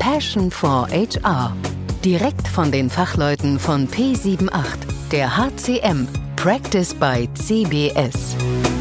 Passion for HR. Direkt von den Fachleuten von P78, der HCM, Practice by CBS.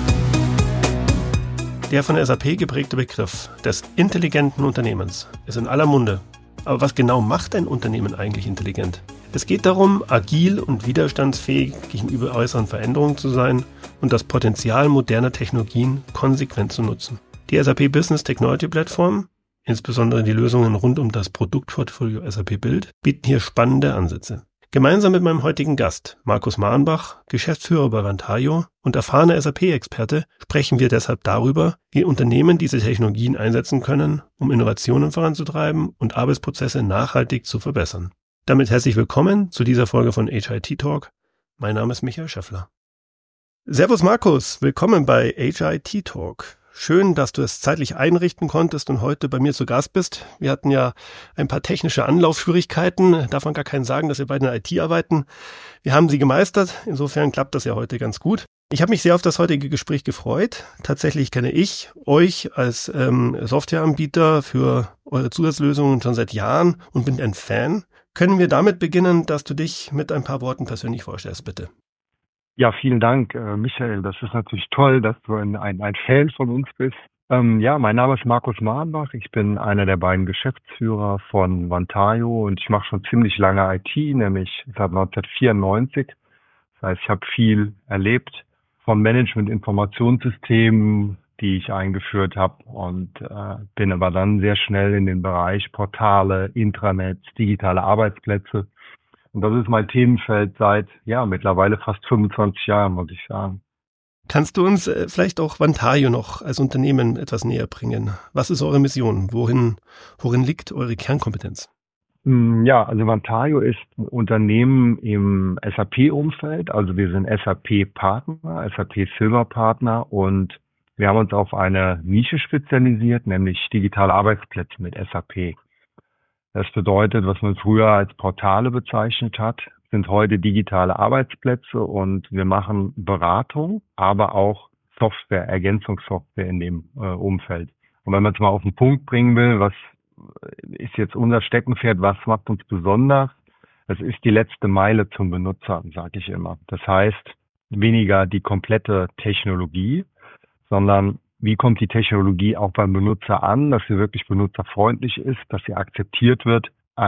Der von SAP geprägte Begriff des intelligenten Unternehmens ist in aller Munde. Aber was genau macht ein Unternehmen eigentlich intelligent? Es geht darum, agil und widerstandsfähig gegenüber äußeren Veränderungen zu sein und das Potenzial moderner Technologien konsequent zu nutzen. Die SAP Business Technology Plattform, insbesondere die Lösungen rund um das Produktportfolio SAP Build, bieten hier spannende Ansätze. Gemeinsam mit meinem heutigen Gast, Markus Mahnbach, Geschäftsführer bei Vantaio und erfahrener SAP-Experte, sprechen wir deshalb darüber, wie Unternehmen diese Technologien einsetzen können, um Innovationen voranzutreiben und Arbeitsprozesse nachhaltig zu verbessern. Damit herzlich willkommen zu dieser Folge von HIT Talk. Mein Name ist Michael Schäffler. Servus Markus, willkommen bei HIT Talk. Schön, dass du es zeitlich einrichten konntest und heute bei mir zu Gast bist. Wir hatten ja ein paar technische Anlaufschwierigkeiten. Darf man gar keinen sagen, dass wir beide in der IT arbeiten. Wir haben sie gemeistert. Insofern klappt das ja heute ganz gut. Ich habe mich sehr auf das heutige Gespräch gefreut. Tatsächlich kenne ich euch als Softwareanbieter für eure Zusatzlösungen schon seit Jahren und bin ein Fan. Können wir damit beginnen, dass du dich mit ein paar Worten persönlich vorstellst, bitte? Ja, vielen Dank, Michael. Das ist natürlich toll, dass du ein Fan von uns bist. Mein Name ist Markus Mahnbach. Ich bin einer der beiden Geschäftsführer von Vantaio und ich mache schon ziemlich lange IT, nämlich seit 1994. Das heißt, ich habe viel erlebt von Management-Informationssystemen, die ich eingeführt habe und bin aber dann sehr schnell in den Bereich Portale, Intranets, digitale Arbeitsplätze. Und das ist mein Themenfeld seit, mittlerweile fast 25 Jahren, muss ich sagen. Kannst du uns vielleicht auch Vantaio noch als Unternehmen etwas näher bringen? Was ist eure Mission? Worin liegt eure Kernkompetenz? Ja, also Vantaio ist ein Unternehmen im SAP-Umfeld. Also wir sind SAP-Partner, SAP-Silver-Partner und wir haben uns auf eine Nische spezialisiert, nämlich digitale Arbeitsplätze mit SAP. Das bedeutet, was man früher als Portale bezeichnet hat, sind heute digitale Arbeitsplätze und wir machen Beratung, aber auch Software, Ergänzungssoftware in dem Umfeld. Und wenn man es mal auf den Punkt bringen will, was ist jetzt unser Steckenpferd, was macht uns besonders? Das ist die letzte Meile zum Benutzer, sage ich immer. Das heißt, weniger die komplette Technologie, sondern wie kommt die Technologie auch beim Benutzer an, dass sie wirklich benutzerfreundlich ist, dass sie akzeptiert wird.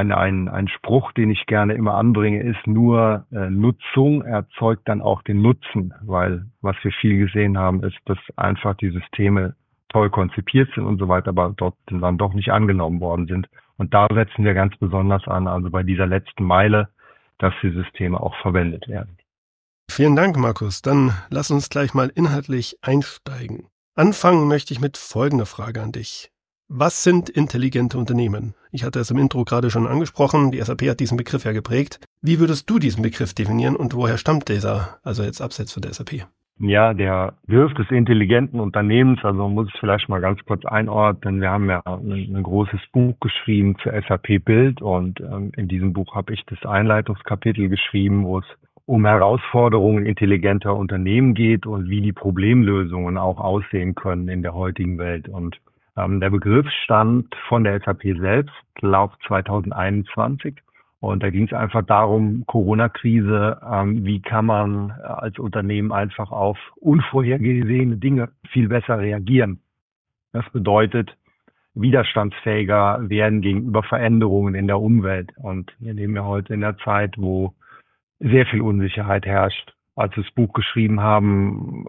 Ein Spruch, den ich gerne immer anbringe, ist nur Nutzung erzeugt dann auch den Nutzen, weil was wir viel gesehen haben, ist, dass einfach die Systeme toll konzipiert sind und so weiter, aber dort dann doch nicht angenommen worden sind. Und da setzen wir ganz besonders an, also bei dieser letzten Meile, dass die Systeme auch verwendet werden. Vielen Dank, Markus. Dann lass uns gleich mal inhaltlich einsteigen. Anfangen möchte ich mit folgender Frage an dich. Was sind intelligente Unternehmen? Ich hatte es im Intro gerade schon angesprochen, die SAP hat diesen Begriff ja geprägt. Wie würdest du diesen Begriff definieren und woher stammt dieser, also jetzt abseits von der SAP? Ja, der Begriff des intelligenten Unternehmens, also man muss es vielleicht mal ganz kurz einordnen. Wir haben ja ein großes Buch geschrieben für SAP Build und in diesem Buch habe ich das Einleitungskapitel geschrieben, wo es um Herausforderungen intelligenter Unternehmen geht und wie die Problemlösungen auch aussehen können in der heutigen Welt. Und der Begriff stammt von der SAP selbst, glaube 2021. Und da ging es einfach darum, Corona-Krise, wie kann man als Unternehmen einfach auf unvorhergesehene Dinge viel besser reagieren. Das bedeutet, widerstandsfähiger werden gegenüber Veränderungen in der Umwelt. Und wir leben ja heute in einer Zeit, wo sehr viel Unsicherheit herrscht. Als wir das Buch geschrieben haben,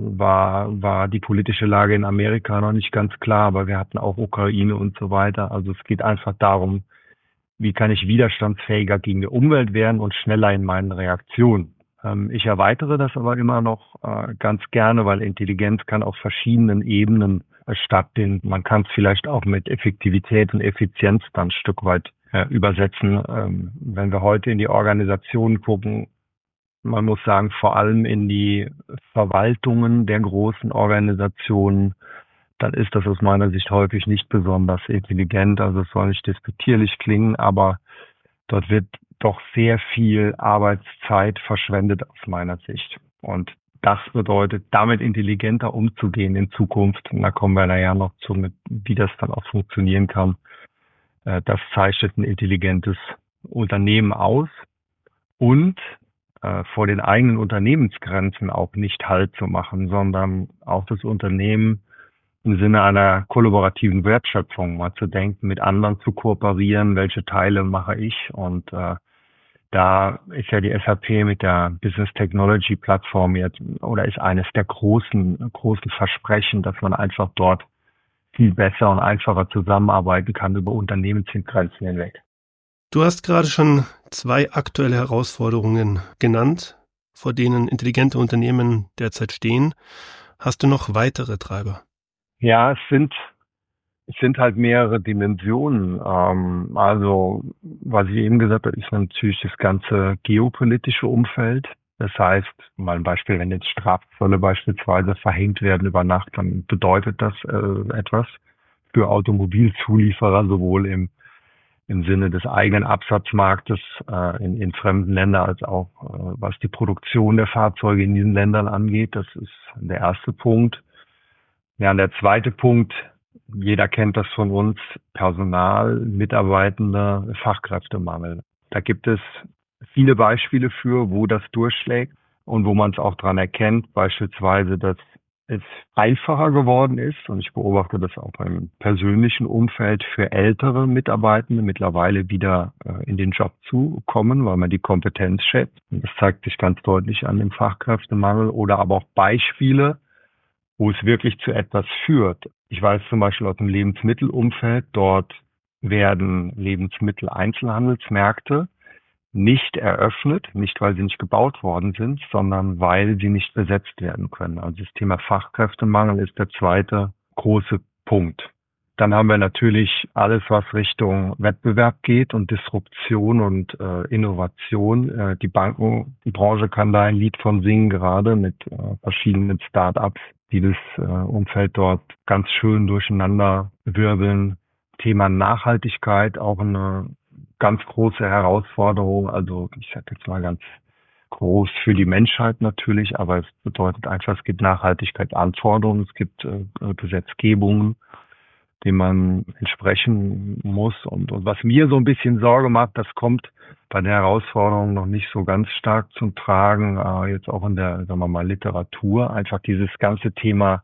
war die politische Lage in Amerika noch nicht ganz klar, aber wir hatten auch Ukraine und so weiter. Also es geht einfach darum, wie kann ich widerstandsfähiger gegen die Umwelt werden und schneller in meinen Reaktionen. Ich erweitere das aber immer noch ganz gerne, weil Intelligenz kann auf verschiedenen Ebenen stattfinden. Man kann es vielleicht auch mit Effektivität und Effizienz dann ein Stück weit übersetzen. Wenn wir heute in die Organisationen gucken, man muss sagen, vor allem in die Verwaltungen der großen Organisationen, dann ist das aus meiner Sicht häufig nicht besonders intelligent. Also es soll nicht despektierlich klingen, aber dort wird doch sehr viel Arbeitszeit verschwendet aus meiner Sicht. Und das bedeutet, damit intelligenter umzugehen in Zukunft. Und da kommen wir nachher noch zu, wie das dann auch funktionieren kann. Das zeichnet ein intelligentes Unternehmen aus und vor den eigenen Unternehmensgrenzen auch nicht Halt zu machen, sondern auch das Unternehmen im Sinne einer kollaborativen Wertschöpfung mal zu denken, mit anderen zu kooperieren, welche Teile mache ich. Und da ist ja die SAP mit der Business Technology Plattform jetzt oder ist eines der großen Versprechen, dass man einfach dort viel besser und einfacher zusammenarbeiten kann über Unternehmensgrenzen hinweg. Du hast gerade schon 2 aktuelle Herausforderungen genannt, vor denen intelligente Unternehmen derzeit stehen. Hast du noch weitere Treiber? Ja, es sind halt mehrere Dimensionen. Also, was ich eben gesagt habe, ist natürlich das ganze geopolitische Umfeld. Das heißt, mal ein Beispiel, wenn jetzt Strafzölle beispielsweise verhängt werden über Nacht, dann bedeutet das etwas für Automobilzulieferer, sowohl im Sinne des eigenen Absatzmarktes in fremden Ländern als auch was die Produktion der Fahrzeuge in diesen Ländern angeht. Das ist der erste Punkt. Ja, und der zweite Punkt, jeder kennt das von uns, Personal, Mitarbeitende, Fachkräftemangel. Da gibt es viele Beispiele für, wo das durchschlägt und wo man es auch dran erkennt, beispielsweise, dass es einfacher geworden ist, und ich beobachte das auch im persönlichen Umfeld, für ältere Mitarbeitende mittlerweile wieder in den Job zu kommen, weil man die Kompetenz schätzt. Und das zeigt sich ganz deutlich an dem Fachkräftemangel oder aber auch Beispiele, wo es wirklich zu etwas führt. Ich weiß zum Beispiel aus dem Lebensmittelumfeld, dort werden Lebensmitteleinzelhandelsmärkte nicht eröffnet, nicht weil sie nicht gebaut worden sind, sondern weil sie nicht besetzt werden können. Also das Thema Fachkräftemangel ist der zweite große Punkt. Dann haben wir natürlich alles, was Richtung Wettbewerb geht und Disruption und Innovation. Die Bankenbranche kann da ein Lied von singen, gerade mit verschiedenen Start-ups, die das Umfeld dort ganz schön durcheinander wirbeln. Thema Nachhaltigkeit, auch eine ganz große Herausforderung. Also ich sage jetzt mal ganz groß für die Menschheit natürlich, aber es bedeutet einfach, es gibt Nachhaltigkeitsanforderungen, es gibt Gesetzgebungen, dem man entsprechen muss. Und was mir so ein bisschen Sorge macht, das kommt bei der Herausforderung noch nicht so ganz stark zum Tragen, jetzt auch in der, sagen wir mal, Literatur, einfach dieses ganze Thema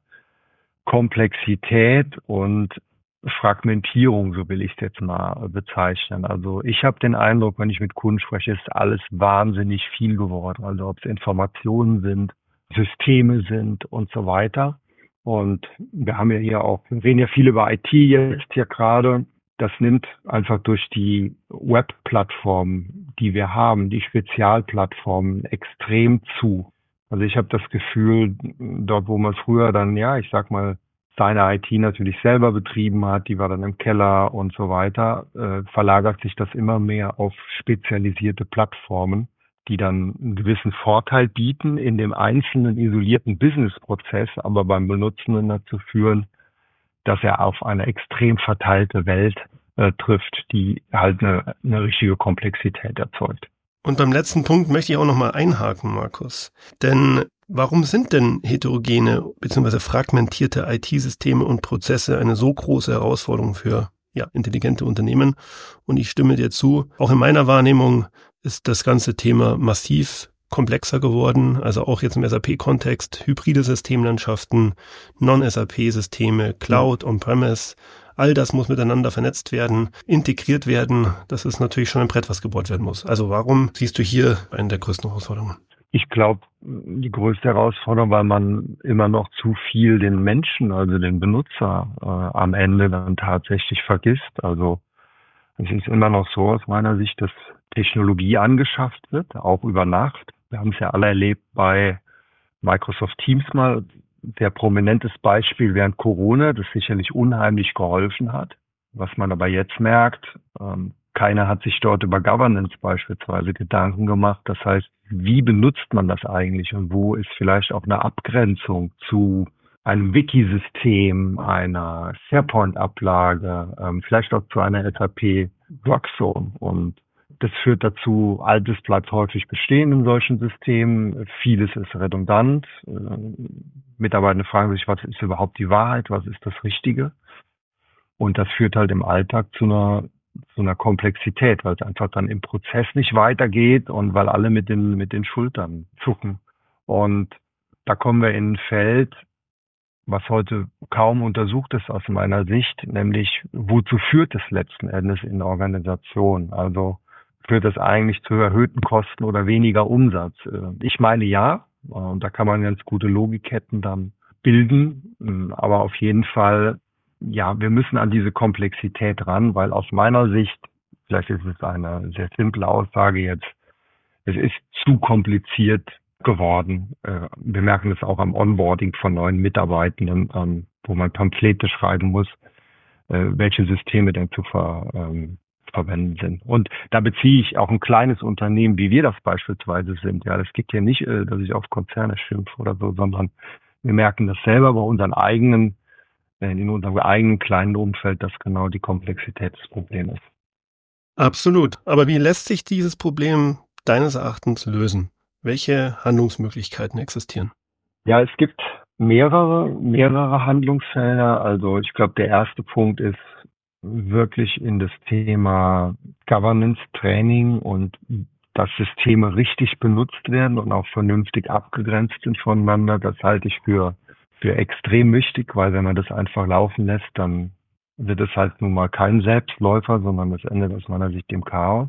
Komplexität und Fragmentierung, so will ich es jetzt mal bezeichnen. Also ich habe den Eindruck, wenn ich mit Kunden spreche, ist alles wahnsinnig viel geworden. Also ob es Informationen sind, Systeme sind und so weiter. Und wir haben ja hier auch, wir reden ja viel über IT jetzt hier gerade. Das nimmt einfach durch die Web-Plattformen, die wir haben, die Spezialplattformen extrem zu. Also ich habe das Gefühl, dort wo man früher dann, ja, ich sag mal, seine IT natürlich selber betrieben hat, die war dann im Keller und so weiter, verlagert sich das immer mehr auf spezialisierte Plattformen, die dann einen gewissen Vorteil bieten in dem einzelnen isolierten Businessprozess, aber beim Benutzenden dazu führen, dass er auf eine extrem verteilte Welt trifft, die halt eine richtige Komplexität erzeugt. Und beim letzten Punkt möchte ich auch nochmal einhaken, Markus. Denn warum sind denn heterogene bzw. fragmentierte IT-Systeme und Prozesse eine so große Herausforderung für intelligente Unternehmen? Und ich stimme dir zu, auch in meiner Wahrnehmung ist das ganze Thema massiv komplexer geworden, also auch jetzt im SAP-Kontext, hybride Systemlandschaften, Non-SAP-Systeme, Cloud, On-Premise, all das muss miteinander vernetzt werden, integriert werden. Das ist natürlich schon ein Brett, was gebohrt werden muss. Also warum siehst du hier eine der größten Herausforderungen? Ich glaube, die größte Herausforderung, weil man immer noch zu viel den Menschen, also den Benutzer am Ende dann tatsächlich vergisst. Also es ist immer noch so aus meiner Sicht, dass Technologie angeschafft wird, auch über Nacht. Wir haben es ja alle erlebt bei Microsoft Teams mal, sehr prominentes Beispiel während Corona, das sicherlich unheimlich geholfen hat. Was man aber jetzt merkt, keiner hat sich dort über Governance beispielsweise Gedanken gemacht. Das heißt, wie benutzt man das eigentlich und wo ist vielleicht auch eine Abgrenzung zu einem Wiki-System, einer SharePoint-Ablage, vielleicht auch zu einer SAP Workzone. Und das führt dazu, Altes bleibt häufig bestehen in solchen Systemen. Vieles ist redundant. Mitarbeiter fragen sich, was ist überhaupt die Wahrheit? Was ist das Richtige? Und das führt halt im Alltag zu einer zu einer Komplexität, weil es einfach dann im Prozess nicht weitergeht und weil alle mit den Schultern zucken. Und da kommen wir in ein Feld, was heute kaum untersucht ist aus meiner Sicht, nämlich wozu führt es letzten Endes in der Organisation? Also führt es eigentlich zu erhöhten Kosten oder weniger Umsatz? Ich meine ja, und da kann man ganz gute Logikketten dann bilden, aber auf jeden Fall, ja, wir müssen an diese Komplexität ran, weil aus meiner Sicht, vielleicht ist es eine sehr simple Aussage jetzt, es ist zu kompliziert geworden. Wir merken das auch am Onboarding von neuen Mitarbeitenden, wo man Pamphlete schreiben muss, welche Systeme denn zu verwenden sind. Und da beziehe ich auch ein kleines Unternehmen, wie wir das beispielsweise sind. Ja, das geht ja nicht, dass ich auf Konzerne schimpfe oder so, sondern wir merken das selber bei unseren eigenen, in unserem eigenen kleinen Umfeld, dass genau die Komplexität des Problems ist. Absolut. Aber wie lässt sich dieses Problem deines Erachtens lösen? Welche Handlungsmöglichkeiten existieren? Ja, es gibt mehrere Handlungsfelder. Also ich glaube, der erste Punkt ist wirklich in das Thema Governance Training und dass Systeme richtig benutzt werden und auch vernünftig abgegrenzt sind voneinander. Das halte ich für extrem wichtig, weil wenn man das einfach laufen lässt, dann wird es halt nun mal kein Selbstläufer, sondern das endet aus meiner Sicht im Chaos.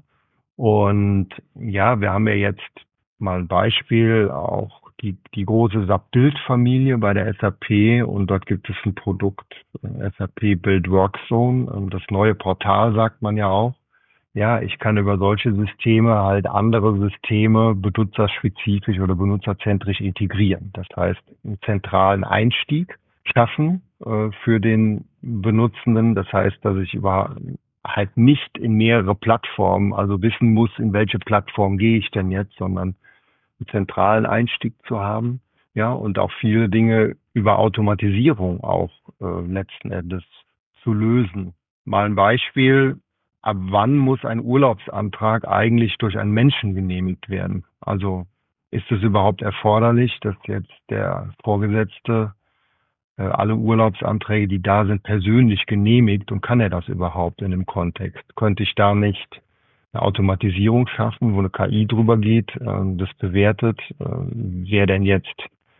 Und ja, wir haben ja jetzt mal ein Beispiel, auch die große SAP-Build-Familie bei der SAP, und dort gibt es ein Produkt, SAP Build Workzone, das neue Portal, sagt man ja auch. Ja, ich kann über solche Systeme halt andere Systeme benutzerspezifisch oder benutzerzentrisch integrieren. Das heißt, einen zentralen Einstieg schaffen für den Benutzenden. Das heißt, dass ich halt nicht in mehrere Plattformen, also wissen muss, in welche Plattform gehe ich denn jetzt, sondern einen zentralen Einstieg zu haben. Ja, und auch viele Dinge über Automatisierung auch letzten Endes zu lösen. Mal ein Beispiel: Ab wann muss ein Urlaubsantrag eigentlich durch einen Menschen genehmigt werden? Also ist es überhaupt erforderlich, dass jetzt der Vorgesetzte alle Urlaubsanträge, die da sind, persönlich genehmigt, und kann er das überhaupt in dem Kontext? Könnte ich da nicht eine Automatisierung schaffen, wo eine KI drüber geht, das bewertet, wer denn jetzt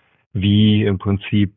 wie im Prinzip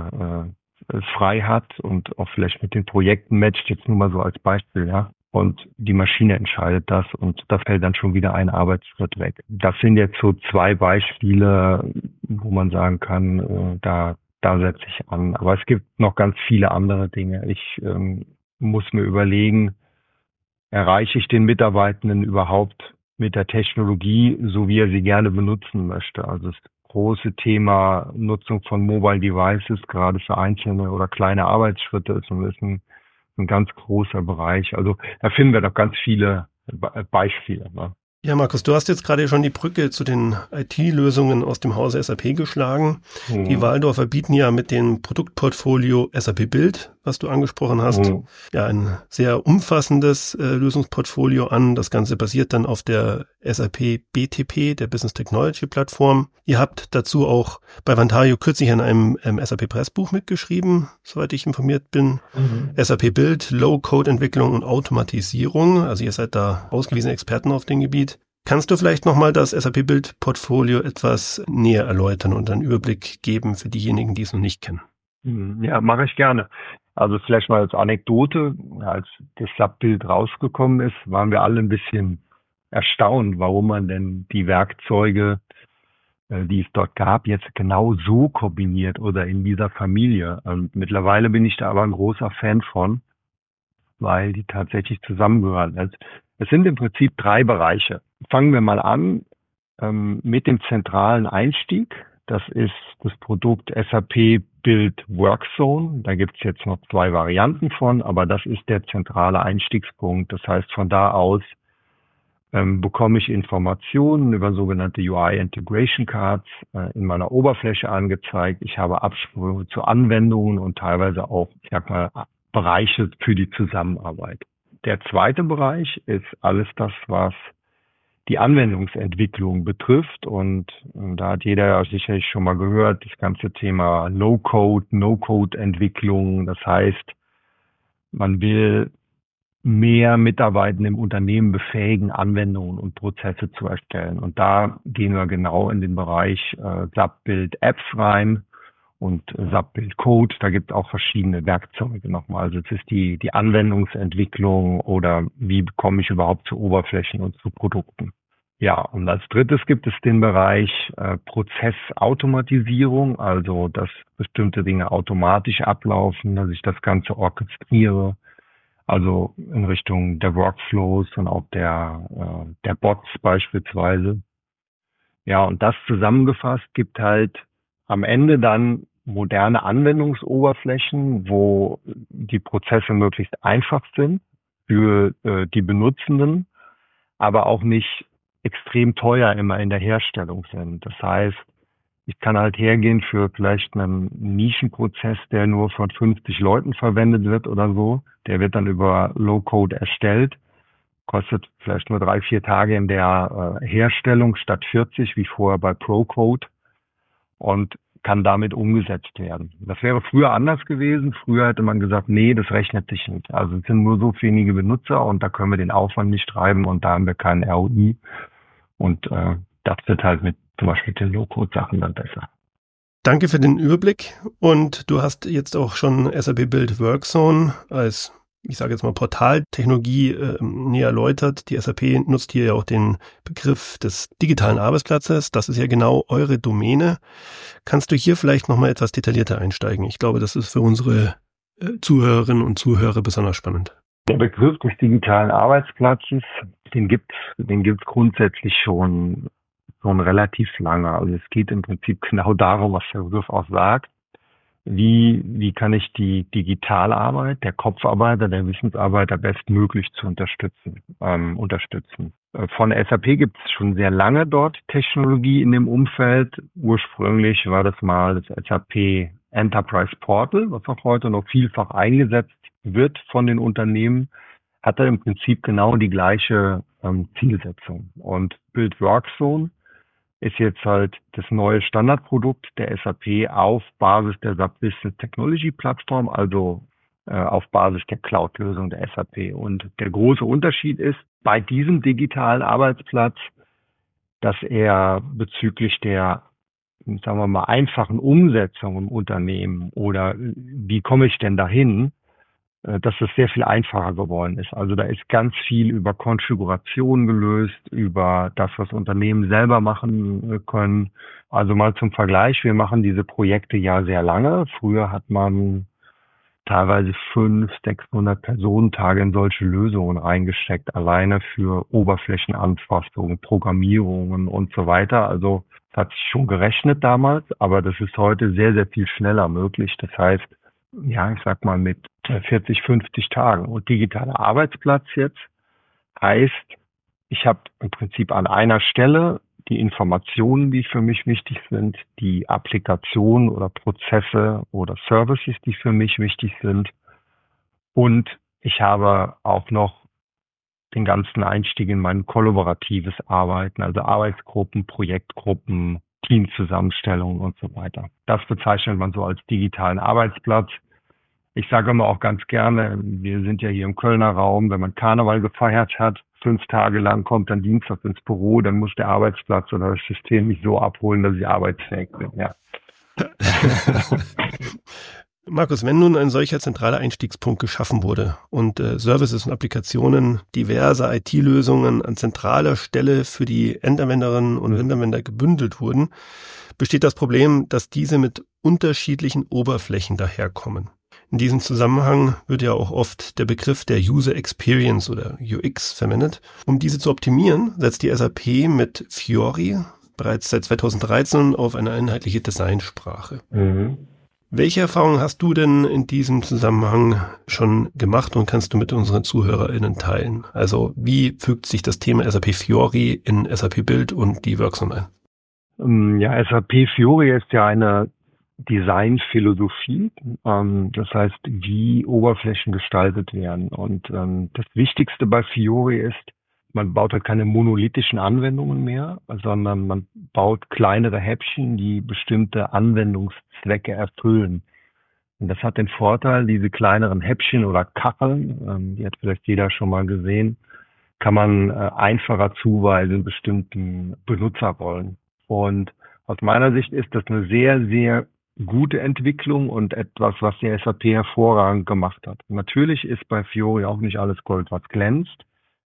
frei hat und auch vielleicht mit den Projekten matcht, jetzt nur mal so als Beispiel, ja. Und die Maschine entscheidet das, und da fällt dann schon wieder ein Arbeitsschritt weg. Das sind jetzt so zwei Beispiele, wo man sagen kann, da setze ich an. Aber es gibt noch ganz viele andere Dinge. Ich muss mir überlegen, erreiche ich den Mitarbeitenden überhaupt mit der Technologie, so wie er sie gerne benutzen möchte? Also das große Thema Nutzung von Mobile Devices, gerade für einzelne oder kleine Arbeitsschritte, ist ein ganz großer Bereich. Also da finden wir doch ganz viele Beispiele. Ne? Ja, Markus, du hast jetzt gerade schon die Brücke zu den IT-Lösungen aus dem Hause SAP geschlagen. Die Waldorfer bieten ja mit dem Produktportfolio SAP Build, was du angesprochen hast, ja ein sehr umfassendes Lösungsportfolio an. Das Ganze basiert dann auf der SAP BTP, der Business Technology Plattform. Ihr habt dazu auch bei Vantario kürzlich an einem SAP Pressbuch mitgeschrieben, soweit ich informiert bin. SAP Build, Low-Code-Entwicklung und Automatisierung. Also ihr seid da ausgewiesene Experten auf dem Gebiet. Kannst du vielleicht nochmal das SAP Build Portfolio etwas näher erläutern und einen Überblick geben für diejenigen, die es noch nicht kennen? Ja, mache ich gerne. Also vielleicht mal als Anekdote: Als das SAP Build rausgekommen ist, waren wir alle ein bisschen erstaunt, warum man denn die Werkzeuge, die es dort gab, jetzt genau so kombiniert oder in dieser Familie. Mittlerweile bin ich da aber ein großer Fan von, weil die tatsächlich zusammengehören. Es sind im Prinzip 3 Bereiche. Fangen wir mal an mit dem zentralen Einstieg. Das ist das Produkt SAP Build Workzone. Da gibt es jetzt noch 2 Varianten von, aber das ist der zentrale Einstiegspunkt. Das heißt, von da aus bekomme ich Informationen über sogenannte UI Integration Cards in meiner Oberfläche angezeigt. Ich habe Absprünge zu Anwendungen und teilweise auch, ich sag mal, Bereiche für die Zusammenarbeit. Der zweite Bereich ist alles das, was die Anwendungsentwicklung betrifft, und da hat jeder ja sicherlich schon mal gehört, das ganze Thema Low-Code, No-Code-Entwicklung. Das heißt, man will mehr Mitarbeitende im Unternehmen befähigen, Anwendungen und Prozesse zu erstellen. Und da gehen wir genau in den Bereich SAP Build Apps rein und SAP Build Code. Da gibt es auch verschiedene Werkzeuge nochmal. Also es ist die Anwendungsentwicklung oder wie komme ich überhaupt zu Oberflächen und zu Produkten. Ja, und als drittes gibt es den Bereich Prozessautomatisierung, also dass bestimmte Dinge automatisch ablaufen, dass ich das Ganze orchestriere, also in Richtung der Workflows und auch der Bots beispielsweise. Ja, und das zusammengefasst gibt halt am Ende dann moderne Anwendungsoberflächen, wo die Prozesse möglichst einfach sind für die Benutzenden, aber auch nicht extrem teuer immer in der Herstellung sind. Das heißt, ich kann halt hergehen für vielleicht einen Nischenprozess, der nur von 50 Leuten verwendet wird oder so. Der wird dann über Low-Code erstellt, kostet vielleicht nur 3-4 Tage in der Herstellung statt 40 wie vorher bei Pro-Code und kann damit umgesetzt werden. Das wäre früher anders gewesen. Früher hätte man gesagt, nee, das rechnet sich nicht. Also es sind nur so wenige Benutzer und da können wir den Aufwand nicht treiben und da haben wir keinen ROI. Und das wird halt mit zum Beispiel den Low-Code-Sachen dann besser. Danke für den Überblick. Und du hast jetzt auch schon SAP Build Workzone als, ich sage jetzt mal, Portaltechnologie näher erläutert. Die SAP nutzt hier ja auch den Begriff des digitalen Arbeitsplatzes. Das ist ja genau eure Domäne. Kannst du hier vielleicht nochmal etwas detaillierter einsteigen? Ich glaube, das ist für unsere Zuhörerinnen und Zuhörer besonders spannend. Der Begriff des digitalen Arbeitsplatzes, den gibt's grundsätzlich schon relativ lange. Also es geht im Prinzip genau darum, was der Begriff auch sagt. Wie kann ich die Digitalarbeit, der Kopfarbeiter, der Wissensarbeiter bestmöglich zu unterstützen. Von SAP gibt es schon sehr lange dort Technologie in dem Umfeld. Ursprünglich war das mal das SAP Enterprise Portal, was auch heute noch vielfach eingesetzt wird von den Unternehmen, hat er im Prinzip genau die gleiche Zielsetzung. Und Build Workzone ist jetzt halt das neue Standardprodukt der SAP auf Basis der SAP Business Technology Plattform, also auf Basis der Cloud-Lösung der SAP. Und der große Unterschied ist bei diesem digitalen Arbeitsplatz, dass er bezüglich der, sagen wir mal, einfachen Umsetzung im Unternehmen oder wie komme ich denn dahin, dass es sehr viel einfacher geworden ist. Also da ist ganz viel über Konfiguration gelöst, über das, was Unternehmen selber machen können. Also mal zum Vergleich, wir machen diese Projekte ja sehr lange. Früher hat man teilweise 500-600 Personentage in solche Lösungen reingesteckt, alleine für Oberflächenanpassungen, Programmierungen und so weiter. Also das hat sich schon gerechnet damals, aber das ist heute sehr, sehr viel schneller möglich. Das heißt, ja, ich sag mal mit 40, 50 Tagen. Und digitaler Arbeitsplatz jetzt heißt, ich habe im Prinzip an einer Stelle die Informationen, die für mich wichtig sind, die Applikationen oder Prozesse oder Services, die für mich wichtig sind. Und ich habe auch noch den ganzen Einstieg in mein kollaboratives Arbeiten, also Arbeitsgruppen, Projektgruppen, Teamzusammenstellungen und so weiter. Das bezeichnet man so als digitalen Arbeitsplatz. Ich sage immer auch ganz gerne, wir sind ja hier im Kölner Raum, wenn man Karneval gefeiert hat, 5 Tage lang kommt dann Dienstag ins Büro, dann muss der Arbeitsplatz oder das System mich so abholen, dass ich arbeitsfähig bin. Ja. Markus, wenn nun ein solcher zentraler Einstiegspunkt geschaffen wurde und Services und Applikationen diverser IT-Lösungen an zentraler Stelle für die Endanwenderinnen und Endanwender gebündelt wurden, besteht das Problem, dass diese mit unterschiedlichen Oberflächen daherkommen. In diesem Zusammenhang wird ja auch oft der Begriff der User Experience oder UX verwendet. Um diese zu optimieren, setzt die SAP mit Fiori bereits seit 2013 auf eine einheitliche Designsprache. Welche Erfahrungen hast du denn in diesem Zusammenhang schon gemacht und kannst du mit unseren ZuhörerInnen teilen? Also wie fügt sich das Thema SAP Fiori in SAP Build und die Workzone ein? Ja, SAP Fiori ist ja eine Designphilosophie, das heißt, wie Oberflächen gestaltet werden. Und das Wichtigste bei Fiori ist, man baut halt keine monolithischen Anwendungen mehr, sondern man baut kleinere Häppchen, die bestimmte Anwendungszwecke erfüllen. Und das hat den Vorteil, diese kleineren Häppchen oder Kacheln, die hat vielleicht jeder schon mal gesehen, kann man einfacher zuweisen bestimmten Benutzerrollen. Und aus meiner Sicht ist das eine sehr, sehr gute Entwicklung und etwas, was die SAP hervorragend gemacht hat. Natürlich ist bei Fiori auch nicht alles Gold, was glänzt.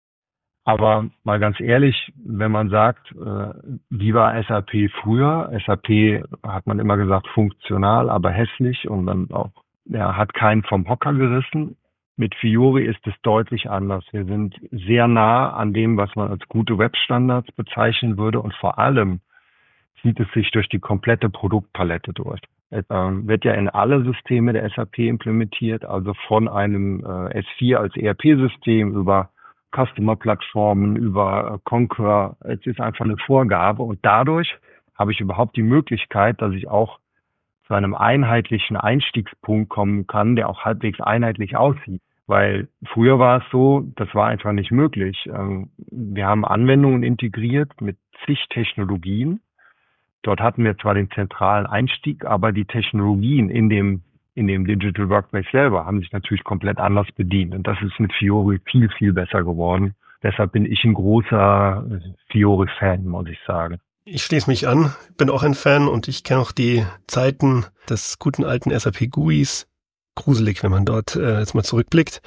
Aber mal ganz ehrlich, wenn man sagt, wie war SAP früher? SAP hat man immer gesagt, funktional, aber hässlich und dann auch, ja, hat keinen vom Hocker gerissen. Mit Fiori ist es deutlich anders. Wir sind sehr nah an dem, was man als gute Webstandards bezeichnen würde, und vor allem zieht es sich durch die komplette Produktpalette durch. Es wird ja in alle Systeme der SAP implementiert, also von einem S4 als ERP-System über Customer-Plattformen, über Concur. Es ist einfach eine Vorgabe und dadurch habe ich überhaupt die Möglichkeit, dass ich auch zu einem einheitlichen Einstiegspunkt kommen kann, der auch halbwegs einheitlich aussieht. Weil früher war es so, das war einfach nicht möglich. Wir haben Anwendungen integriert mit zig Technologien. Dort hatten wir zwar den zentralen Einstieg, aber die Technologien in dem Digital Workplace selber haben sich natürlich komplett anders bedient. Und das ist mit Fiori viel, viel besser geworden. Deshalb bin ich ein großer Fiori-Fan, muss ich sagen. Ich schließe mich an, bin auch ein Fan und ich kenne auch die Zeiten des guten alten SAP GUIs. Gruselig, wenn man dort jetzt mal zurückblickt.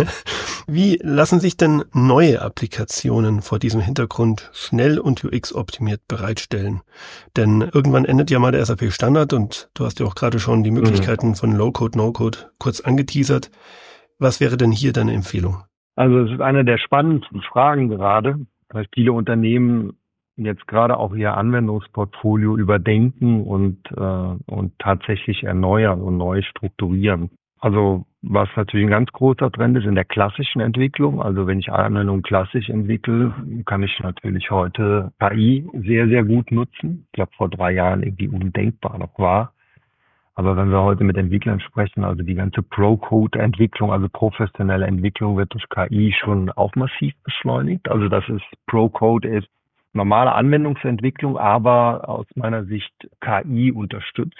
Wie lassen sich denn neue Applikationen vor diesem Hintergrund schnell und UX-optimiert bereitstellen? Denn irgendwann endet ja mal der SAP-Standard und du hast ja auch gerade schon die Möglichkeiten von Low-Code, No-Code kurz angeteasert. Was wäre denn hier deine Empfehlung? Also es ist eine der spannendsten Fragen gerade, weil viele Unternehmen jetzt gerade auch ihr Anwendungsportfolio überdenken und tatsächlich erneuern und neu strukturieren. Also was natürlich ein ganz großer Trend ist in der klassischen Entwicklung, also wenn ich Anwendungen klassisch entwickle, kann ich natürlich heute KI sehr, sehr gut nutzen. Ich glaube, vor 3 Jahren irgendwie undenkbar noch war. Aber wenn wir heute mit Entwicklern sprechen, also die ganze Pro-Code-Entwicklung, also professionelle Entwicklung wird durch KI schon auch massiv beschleunigt. Also das ist Pro-Code ist normale Anwendungsentwicklung, aber aus meiner Sicht KI unterstützt.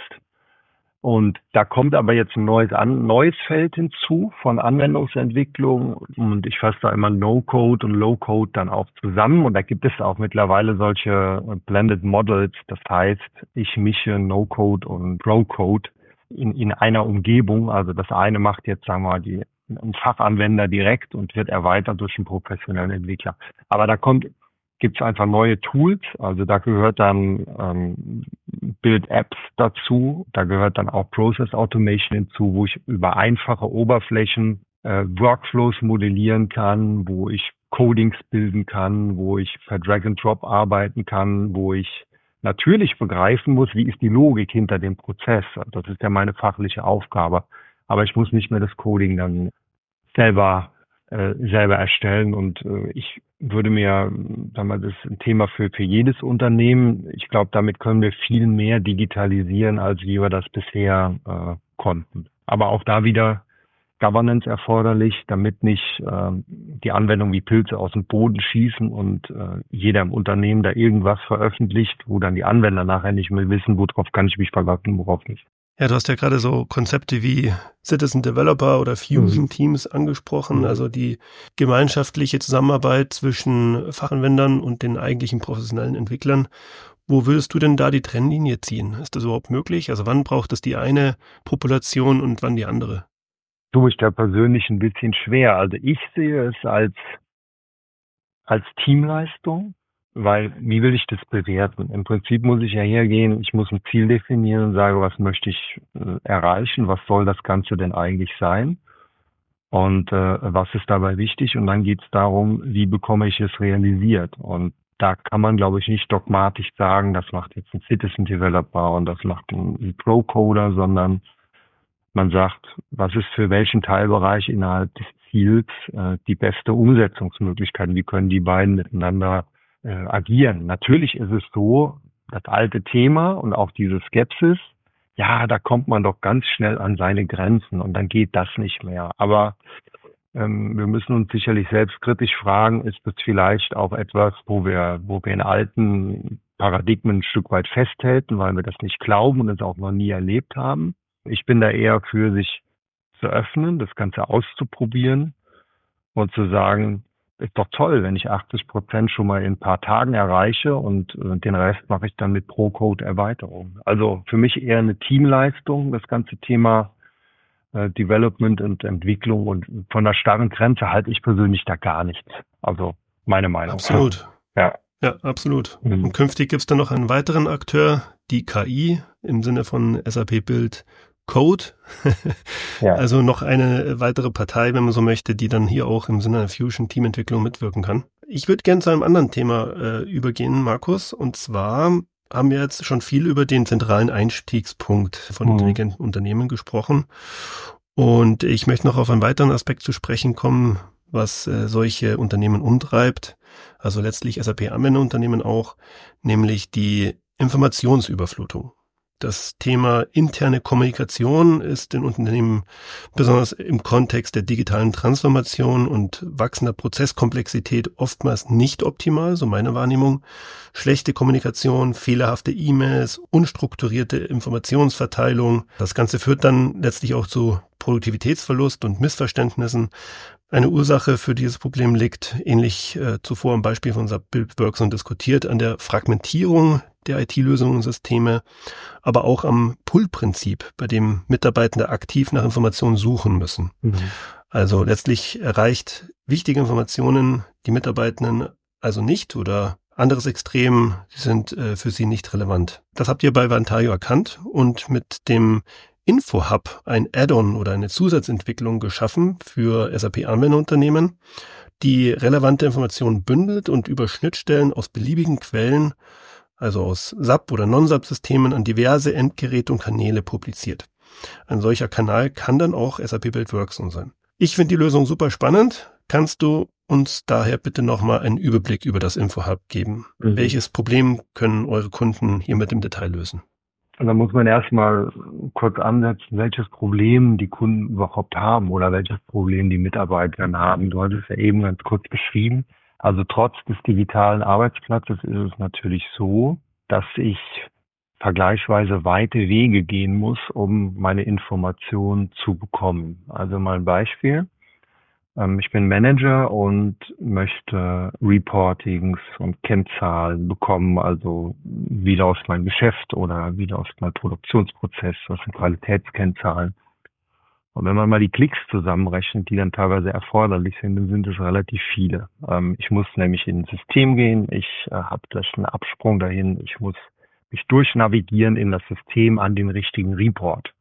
Und da kommt aber jetzt ein neues Feld hinzu von Anwendungsentwicklung und ich fasse da immer No-Code und Low-Code dann auch zusammen und da gibt es auch mittlerweile solche Blended Models, das heißt, ich mische No-Code und Pro-Code in einer Umgebung, also das eine macht jetzt, sagen wir mal, ein Fachanwender direkt und wird erweitert durch einen professionellen Entwickler. Aber da gibt es einfach neue Tools, also da gehört dann Build-Apps dazu, da gehört dann auch Process Automation hinzu, wo ich über einfache Oberflächen Workflows modellieren kann, wo ich Codings bilden kann, wo ich per Drag and Drop arbeiten kann, wo ich natürlich begreifen muss, wie ist die Logik hinter dem Prozess. Das ist ja meine fachliche Aufgabe, aber ich muss nicht mehr das Coding dann selber erstellen und ich würde mir, sagen wir, das ist ein Thema für jedes Unternehmen. Ich glaube, damit können wir viel mehr digitalisieren, als wie wir das bisher konnten. Aber auch da wieder Governance erforderlich, damit nicht die Anwendungen wie Pilze aus dem Boden schießen und jeder im Unternehmen da irgendwas veröffentlicht, wo dann die Anwender nachher nicht mehr wissen, worauf kann ich mich verlassen, worauf nicht. Ja, du hast ja gerade so Konzepte wie Citizen Developer oder Fusion Teams angesprochen, also die gemeinschaftliche Zusammenarbeit zwischen Fachanwendern und den eigentlichen professionellen Entwicklern. Wo würdest du denn da die Trennlinie ziehen? Ist das überhaupt möglich? Also wann braucht es die eine Population und wann die andere? Tue ich da persönlich ein bisschen schwer. Also ich sehe es als Teamleistung. Weil, wie will ich das bewerten? Im Prinzip muss ich ja hergehen, ich muss ein Ziel definieren und sage, was möchte ich erreichen, was soll das Ganze denn eigentlich sein und was ist dabei wichtig und dann geht es darum, wie bekomme ich es realisiert und da kann man, glaube ich, nicht dogmatisch sagen, das macht jetzt ein Citizen Developer und das macht ein Pro-Coder, sondern man sagt, was ist für welchen Teilbereich innerhalb des Ziels die beste Umsetzungsmöglichkeit, wie können die beiden miteinander agieren. Natürlich ist es so, das alte Thema und auch diese Skepsis, ja, da kommt man doch ganz schnell an seine Grenzen und dann geht das nicht mehr. Aber wir müssen uns sicherlich selbstkritisch fragen, ist das vielleicht auch etwas, wo wir in alten Paradigmen ein Stück weit festhalten, weil wir das nicht glauben und es auch noch nie erlebt haben? Ich bin da eher für, sich zu öffnen, das Ganze auszuprobieren und zu sagen, ist doch toll, wenn ich 80% schon mal in ein paar Tagen erreiche und den Rest mache ich dann mit Pro-Code-Erweiterung. Also für mich eher eine Teamleistung, das ganze Thema Development und Entwicklung, und von der starren Grenze halte ich persönlich da gar nichts. Also meine Meinung. Absolut. Ja. Ja, absolut. Und künftig gibt es dann noch einen weiteren Akteur, die KI im Sinne von SAP Build Code. Ja. Also noch eine weitere Partei, wenn man so möchte, die dann hier auch im Sinne einer Fusion-Teamentwicklung mitwirken kann. Ich würde gerne zu einem anderen Thema übergehen, Markus. Und zwar haben wir jetzt schon viel über den zentralen Einstiegspunkt von intelligenten Unternehmen gesprochen. Und ich möchte noch auf einen weiteren Aspekt zu sprechen kommen, was solche Unternehmen umtreibt, also letztlich SAP-Anwenderunternehmen auch, nämlich die Informationsüberflutung. Das Thema interne Kommunikation ist in Unternehmen besonders im Kontext der digitalen Transformation und wachsender Prozesskomplexität oftmals nicht optimal, so meine Wahrnehmung. Schlechte Kommunikation, fehlerhafte E-Mails, unstrukturierte Informationsverteilung. Das Ganze führt dann letztlich auch zu Produktivitätsverlust und Missverständnissen. Eine Ursache für dieses Problem liegt, ähnlich zuvor am Beispiel von SAP Buildworks und diskutiert, an der Fragmentierung der IT-Lösungen und Systeme, aber auch am Pull-Prinzip, bei dem Mitarbeitende aktiv nach Informationen suchen müssen. Also letztlich erreicht wichtige Informationen die Mitarbeitenden also nicht, oder anderes Extrem, sie sind für sie nicht relevant. Das habt ihr bei Vantaio erkannt und mit dem InfoHub ein Add-on oder eine Zusatzentwicklung geschaffen für SAP-Anwenderunternehmen, die relevante Informationen bündelt und über Schnittstellen aus beliebigen Quellen, also aus SAP- oder Non-SAP-Systemen, an diverse Endgeräte und Kanäle publiziert. Ein solcher Kanal kann dann auch SAP Buildworks sein. Ich finde die Lösung super spannend. Kannst du uns daher bitte nochmal einen Überblick über das InfoHub geben? Welches Problem können eure Kunden hiermit im Detail lösen? Da muss man erstmal kurz ansetzen, welches Problem die Kunden überhaupt haben oder welches Problem die Mitarbeiter haben. Du hattest ja eben ganz kurz beschrieben. Also trotz des digitalen Arbeitsplatzes ist es natürlich so, dass ich vergleichsweise weite Wege gehen muss, um meine Informationen zu bekommen. Also mal ein Beispiel. Ich bin Manager und möchte Reportings und Kennzahlen bekommen, also wie läuft mein Geschäft oder wie läuft mein Produktionsprozess, was sind Qualitätskennzahlen. Und wenn man mal die Klicks zusammenrechnet, die dann teilweise erforderlich sind, dann sind es relativ viele. Ich muss nämlich in ein System gehen, ich habe gleich einen Absprung dahin, ich muss mich durchnavigieren in das System an den richtigen Report.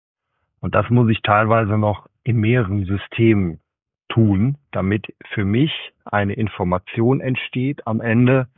Und das muss ich teilweise noch in mehreren Systemen tun, damit für mich eine Information entsteht am Ende,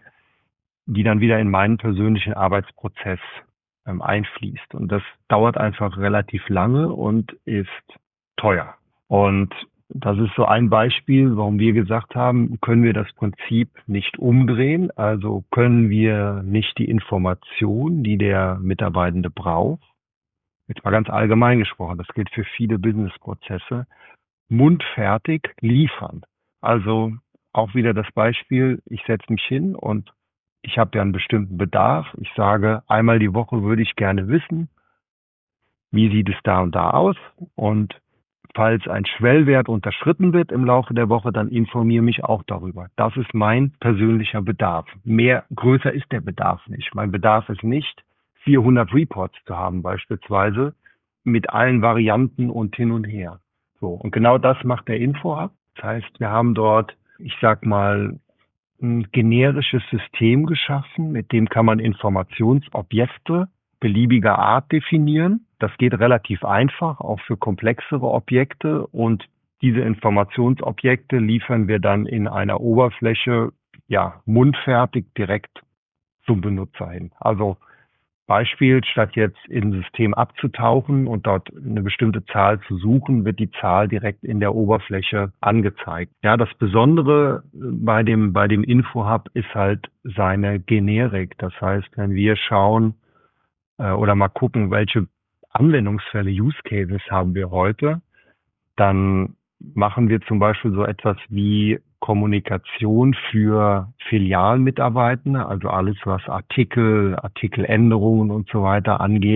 die dann wieder in meinen persönlichen Arbeitsprozess einfließt. Und das dauert einfach relativ lange und ist teuer. Und das ist so ein Beispiel, warum wir gesagt haben, können wir das Prinzip nicht umdrehen, also können wir nicht die Information, die der Mitarbeitende braucht, jetzt mal ganz allgemein gesprochen, das gilt für viele Businessprozesse, mundfertig liefern. Also auch wieder das Beispiel, ich setze mich hin und ich habe ja einen bestimmten Bedarf. Ich sage, einmal die Woche würde ich gerne wissen, wie sieht es da und da aus. Und falls ein Schwellwert unterschritten wird im Laufe der Woche, dann informiere mich auch darüber. Das ist mein persönlicher Bedarf. Größer ist der Bedarf nicht. Mein Bedarf ist nicht, 400 Reports zu haben beispielsweise, mit allen Varianten und hin und her. So, und genau das macht der InfoHub. Das heißt, wir haben dort, ich sag mal, ein generisches System geschaffen, mit dem kann man Informationsobjekte beliebiger Art definieren. Das geht relativ einfach, auch für komplexere Objekte. Und diese Informationsobjekte liefern wir dann in einer Oberfläche, mundfertig direkt zum Benutzer hin. Also Beispiel, statt jetzt in ein System abzutauchen und dort eine bestimmte Zahl zu suchen, wird die Zahl direkt in der Oberfläche angezeigt. Ja, das Besondere bei dem InfoHub ist halt seine Generik. Das heißt, wenn wir schauen oder mal gucken, welche Anwendungsfälle, Use Cases haben wir heute, dann machen wir zum Beispiel so etwas wie Kommunikation für Filialmitarbeitende, also alles, was Artikeländerungen und so weiter angeht,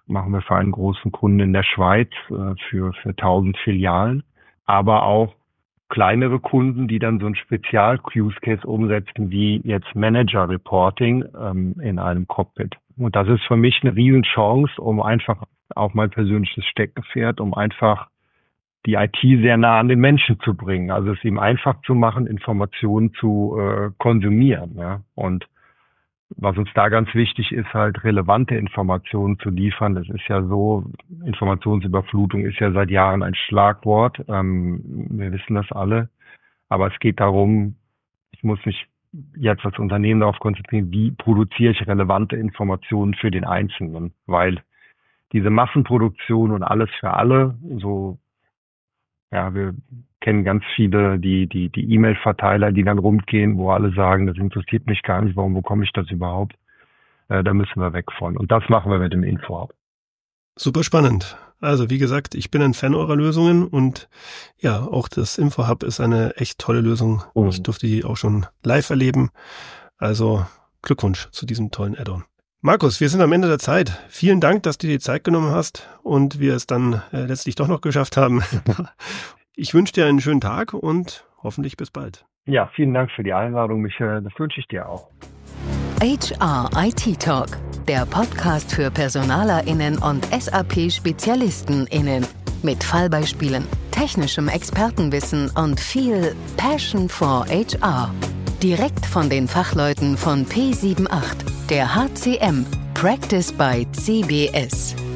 machen wir für einen großen Kunden in der Schweiz für 1000 Filialen, aber auch kleinere Kunden, die dann so ein Spezial-Use-Case umsetzen, wie jetzt Manager-Reporting in einem Cockpit. Und das ist für mich eine Riesenchance, um einfach auch mein persönliches Steckenpferd, um einfach die IT sehr nah an den Menschen zu bringen. Also es ihm einfach zu machen, Informationen zu konsumieren. Ja? Und was uns da ganz wichtig ist, halt relevante Informationen zu liefern. Das ist ja so, Informationsüberflutung ist ja seit Jahren ein Schlagwort. Wir wissen das alle. Aber es geht darum, ich muss mich jetzt als Unternehmen darauf konzentrieren, wie produziere ich relevante Informationen für den Einzelnen. Weil diese Massenproduktion und alles für alle, so, ja, wir kennen ganz viele, die E-Mail-Verteiler, die dann rumgehen, wo alle sagen, das interessiert mich gar nicht, warum bekomme ich das überhaupt? Da müssen wir weg von. Und das machen wir mit dem Info-Hub. Super spannend. Also wie gesagt, ich bin ein Fan eurer Lösungen und ja, auch das Info-Hub ist eine echt tolle Lösung. Ich durfte die auch schon live erleben. Also Glückwunsch zu diesem tollen Add-on. Markus, wir sind am Ende der Zeit. Vielen Dank, dass du dir die Zeit genommen hast und wir es dann letztlich doch noch geschafft haben. Ich wünsche dir einen schönen Tag und hoffentlich bis bald. Ja, vielen Dank für die Einladung, Michael. Das wünsche ich dir auch. HR IT Talk, der Podcast für PersonalerInnen und SAP-SpezialistenInnen. Mit Fallbeispielen, technischem Expertenwissen und viel Passion for HR. Direkt von den Fachleuten von P78, der HCM, Practice by CBS.